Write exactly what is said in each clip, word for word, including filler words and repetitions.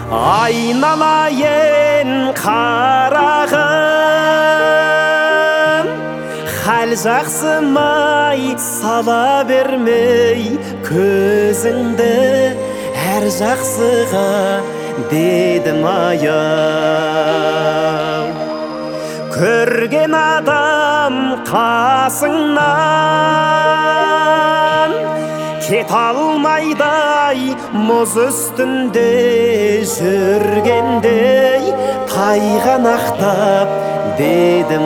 Айналайын қарағым, хәл жақсымай сала бермей көзіңді әр жақсыға дедім аяу. Көрген адам қасыңнан кет алмайдай мұз үстінде жүргендей тайғанақтап дедім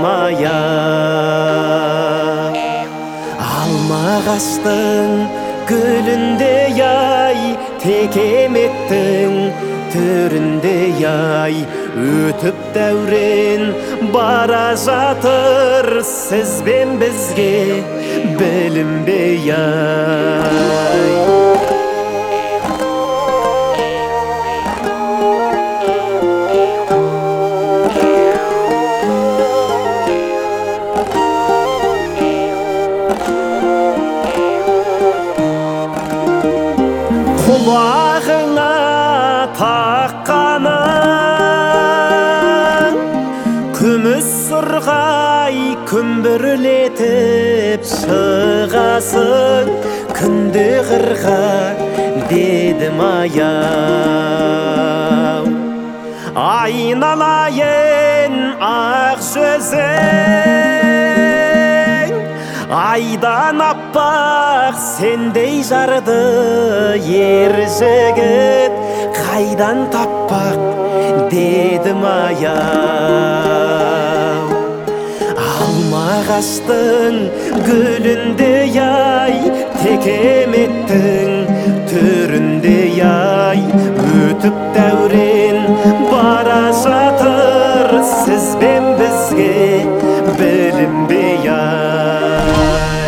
аяу. Алма ағаштың гүліндей ай, текеметтің түріндей ай, өтіп дәурен бара жатыр сіз бен бізге білінбей ай. Құлағыңа таққаның күміс сұрғай күмбірлетіп шығасың күнде қырға дедім аяу. Айналайын ақ жүзің, айдан аппақ сендей жарды ер жігіт қайдан таппақ дедім аяу. Алма ағаштың гүліндей ай, текеметтің түріндей ай, өтіп дәурен бара жатыр сіз бен бізге білінбей ай.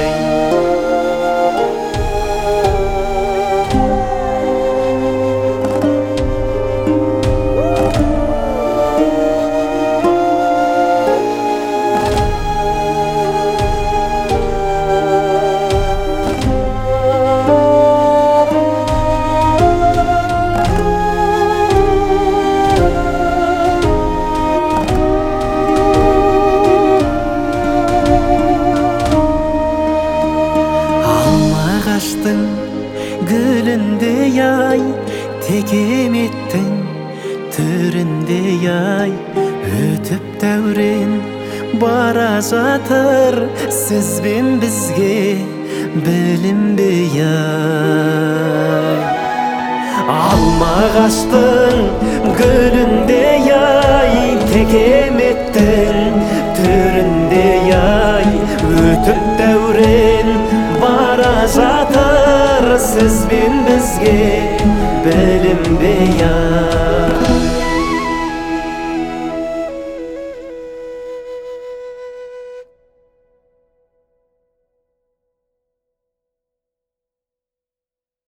Ағаштың гүліндей ай, текеметтің түріндей ай, өтіп дәурен бара жатыр сіз бен бізге білінбей ай. Алма ағаштың гүліндей ай, текеметтің түріндей ай, өтіп дәурен бара жатыр сіз бен бізге білінбей ай.